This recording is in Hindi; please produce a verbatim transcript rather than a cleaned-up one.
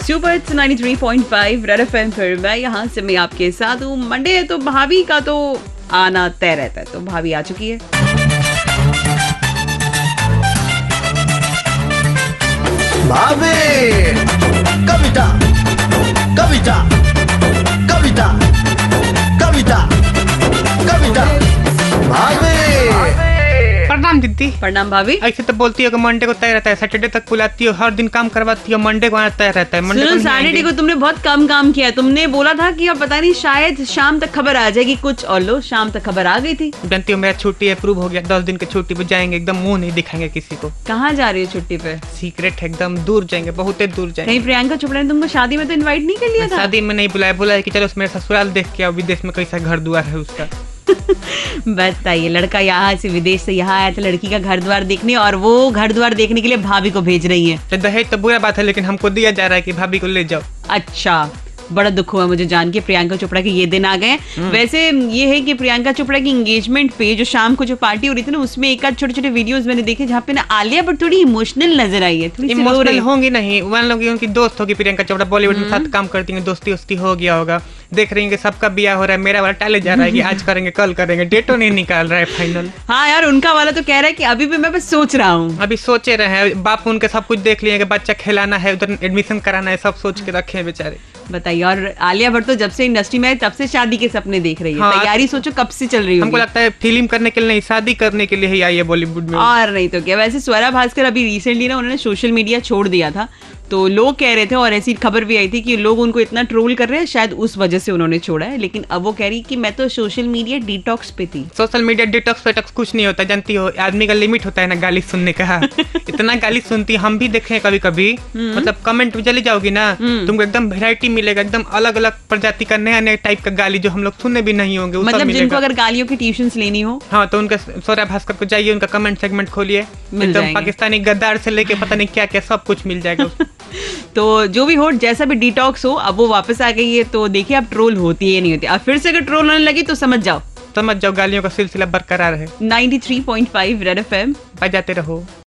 Super ninety three point five red FM पर मैं यहाँ से मैं आपके साथ हूँ। मंडे है तो भाभी का तो आना तय रहता है, तो भाभी आ चुकी है। भाभी कविता कविता कविता कविता कविता भाभी। प्रणाम दीदी। प्रणाम भाभी। ऐसे तो बोलती हो कि मंडे को तय रहता है, सैटरडे तक बुलाती हो, हर दिन काम करवाती हो, मंडे को आना तय रहता है। मंडे सुनो, सैटरडे को तुमने बहुत कम काम किया। तुमने बोला था कि अब पता नहीं शायद शाम तक खबर आ जाएगी कुछ, और लो शाम तक खबर आ गई थी। जानती हो मेरा छुट्टी अप्रूव हो गया, दस दिन की छुट्टी पे जाएंगे, एकदम मुंह नहीं दिखाएंगे किसी को। कहाँ जा रही हो छुट्टी पे? सीक्रेट है, एकदम दूर जाएंगे, बहुत दूर जाएंगे। कहीं प्रियंका चोपड़ा ने तुमको शादी में तो इनवाइट नहीं कर लिया था? शादी में नहीं बुलाया, बोला है कि चलो मेरे ससुराल देख के आओ, विदेश में कैसा घर द्वार है उसका। बताइए, लड़का यहाँ से विदेश से यहाँ आया था लड़की का घर द्वार देखने, और वो घर द्वार देखने के लिए भाभी को भेज रही है। तो दहेज तो बुरा बात है, लेकिन हमको दिया जा रहा है कि भाभी को ले जाओ। अच्छा, बड़ा दुख हुआ मुझे जान के प्रियंका चोपड़ा के ये दिन आ गए। वैसे ये है कि प्रियंका चोपड़ा की एंगेजमेंट पे जो शाम को जो पार्टी हो रही थी ना, उसमें एक आध छोटे छोटे वीडियोस मैंने देखे जहाँ पे ना आलिया भट्ट थोड़ी इमोशनल नजर आई है। थोड़ी इमोशनल होंगी नहीं, मान लो कि उनकी दोस्त होगी प्रियंका चोपड़ा, बॉलीवुड में साथ काम करती है, दोस्ती दोस्ती हो गया होगा। देख रही है कि सबका ब्याह हो रहा है, मेरा वाला टाले जा रहा है कि आज करेंगे कल करेंगे, डेटो नहीं निकाल रहा है फाइनल। हाँ यार, उनका वाला तो कह रहा है कि अभी भी मैं बस सोच रहा हूँ। अभी सोचे रहे हैं, बाप उनके सब कुछ देख लिए कि बच्चा खिलाना है, उधर एडमिशन कराना है, सब सोच के रखे हैं बेचारे। बताइए, और आलिया भट्ट तो जब से इंडस्ट्री में है तब से शादी के सपने देख रही है। हाँ, तैयारी सोचो कब से चल रही है। हमको लगता है फिल्म करने के लिए नहीं, शादी करने के लिए ही आई है बॉलीवुड में। और नहीं तो क्या। वैसे स्वरा भास्कर अभी रिसेंटली ना उन्होंने सोशल मीडिया छोड़ दिया था, तो लोग कह रहे थे, और ऐसी खबर भी आई थी कि लोग उनको इतना ट्रोल कर रहे हैं, शायद उस वजह से उन्होंने छोड़ा है। लेकिन अब वो कह रही कि मैं तो सोशल मीडिया डिटॉक्स पे थी। सोशल मीडिया डिटॉक्स वेटॉक्स कुछ नहीं होता, जानती हो, आदमी का लिमिट होता है ना गाली सुनने का। इतना गाली सुनती हम भी देखे कभी कभी, मतलब कमेंट में चले जाओगी ना, तुमको एकदम वेरायटी मिलेगा, एकदम अलग अलग प्रजाति का नया नया टाइप का गाली जो हम लोग सुनने भी नहीं होंगे। मतलब जिनको अगर गालियों की ट्यूशंस लेनी हो, हाँ, तो उनका स्वरा भास्कर को जाइए, उनका कमेंट सेगमेंट खोलिए, एकदम पाकिस्तानी गद्दार से लेके पता नहीं क्या क्या सब कुछ मिल जाएगा। तो जो भी हो, जैसा भी डिटॉक्स हो, अब वो वापस आ गई है, तो देखिए अब ट्रोल होती है नहीं होती। अब फिर से अगर ट्रोल होने लगी तो समझ जाओ समझ जाओ गालियों का सिलसिला बरकरार है। Ninety three point five red FM बजाते रहो।